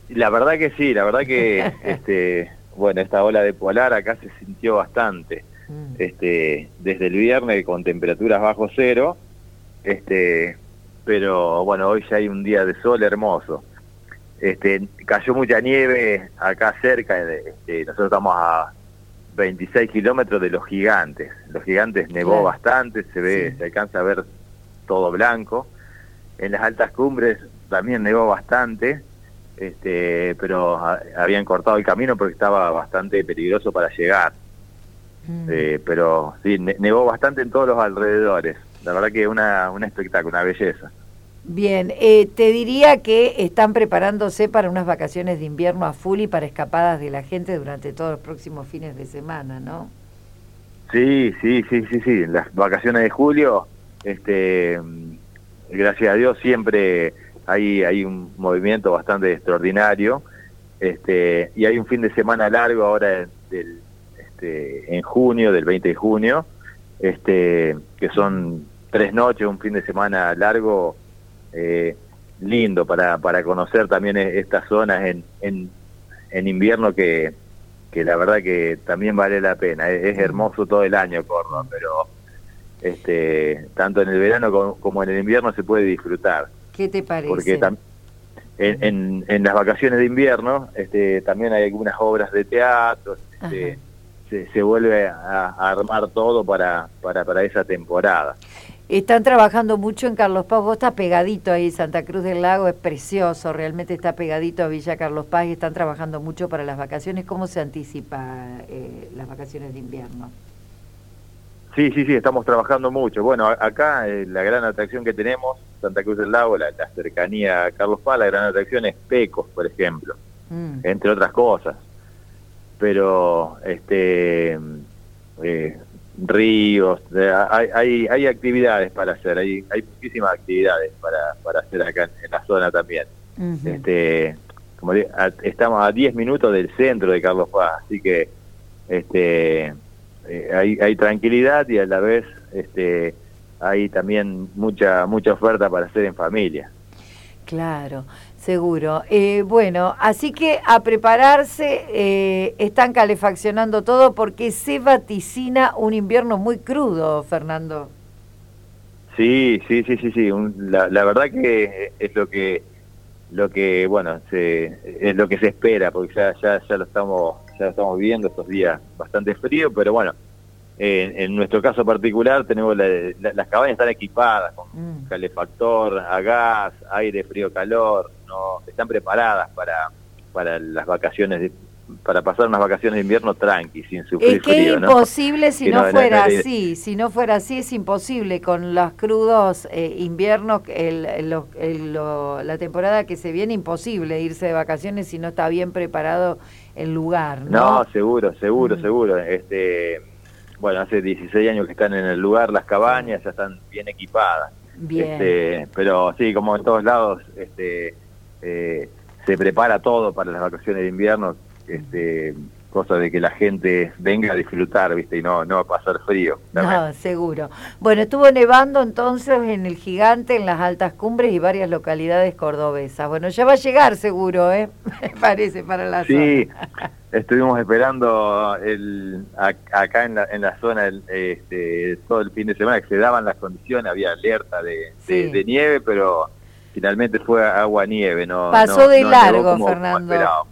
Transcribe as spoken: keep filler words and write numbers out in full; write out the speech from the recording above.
La verdad que sí, la verdad que, este, bueno, esta ola de polar acá se sintió bastante, mm. este, desde el viernes con temperaturas bajo cero, este, pero bueno, hoy ya hay un día de sol hermoso. Este, cayó mucha nieve acá cerca, este, nosotros estamos a veintiséis kilómetros de los Gigantes. Los Gigantes nevó claro. bastante, se ve, sí. se alcanza a ver todo blanco. En las altas cumbres también nevó bastante, este, pero a, habían cortado el camino porque estaba bastante peligroso para llegar. Mm. Eh, pero sí, ne nevó bastante en todos los alrededores. La verdad que una, un espectáculo, una belleza. Bien, eh, te diría que están preparándose para unas vacaciones de invierno a full y para escapadas de la gente durante todos los próximos fines de semana, ¿no? Sí, sí, sí, sí, sí. Las vacaciones de julio, este, gracias a Dios siempre hay, hay un movimiento bastante extraordinario, este, y hay un fin de semana largo ahora del, este, en junio, del veinte de junio, este, que son tres noches, un fin de semana largo. Eh, lindo para para conocer también estas zonas en, en, en invierno que, que la verdad que también vale la pena. Es, es hermoso todo el año Córdoba, pero este tanto en el verano como, como en el invierno se puede disfrutar. ¿Qué te parece? Porque tam en, en, en las vacaciones de invierno este también hay algunas obras de teatro, este, se, se vuelve a, a armar todo para, para, para esa temporada. Están trabajando mucho en Carlos Paz, vos estás pegadito ahí, Santa Cruz del Lago es precioso, realmente está pegadito a Villa Carlos Paz y están trabajando mucho para las vacaciones. ¿Cómo se anticipa eh, las vacaciones de invierno? Sí, sí, sí, estamos trabajando mucho. Bueno, acá eh, la gran atracción que tenemos, Santa Cruz del Lago, la, la cercanía a Carlos Paz, la gran atracción es Pecos, por ejemplo, mm. entre otras cosas. Pero, este... Eh, ríos, hay, hay hay actividades para hacer, hay hay muchísimas actividades para para hacer acá en, en la zona también. Uh-huh. Este, como digo, a, estamos a diez minutos del centro de Carlos Paz, así que este eh, hay hay tranquilidad y a la vez este hay también mucha mucha oferta para hacer en familia. Claro, seguro. Eh, bueno, así que a prepararse, eh, están calefaccionando todo porque se vaticina un invierno muy crudo, Fernando. Sí, sí, sí, sí, sí. Un, la, la verdad que es lo que, lo que, bueno, se, es lo que se espera, porque ya, ya, ya lo estamos, ya lo estamos viendo estos días bastante frío, pero bueno. En, en nuestro caso particular tenemos la, la, las cabañas están equipadas con mm. calefactor a gas, aire frío calor, no están preparadas para para las vacaciones de, para pasar unas vacaciones de invierno tranqui, sin sufrir es que frío, es imposible ¿no? si no, no fuera no, no, así, si no fuera así es imposible con los crudos eh, inviernos, el, el, el, lo, la temporada que se viene, imposible irse de vacaciones si no está bien preparado el lugar, ¿no? No, seguro, seguro, mm. seguro, este... Bueno, hace dieciséis años que están en el lugar, las cabañas ya están bien equipadas. Bien. Este, pero sí, como en todos lados, este, eh, se prepara todo para las vacaciones de invierno, este, cosa de que la gente venga a disfrutar, ¿viste? Y no, no a pasar frío. También. No, seguro. Bueno, estuvo nevando entonces en el Gigante, en las altas cumbres y varias localidades cordobesas. Bueno, ya va a llegar seguro, ¿eh? Me parece, para la sí. zona. Estuvimos esperando el, a, acá en la, en la zona el, este, todo el fin de semana que se daban las condiciones, había alerta de, sí. de, de nieve, pero finalmente fue agua nieve. No, pasó no, de no largo, como, Fernando. Como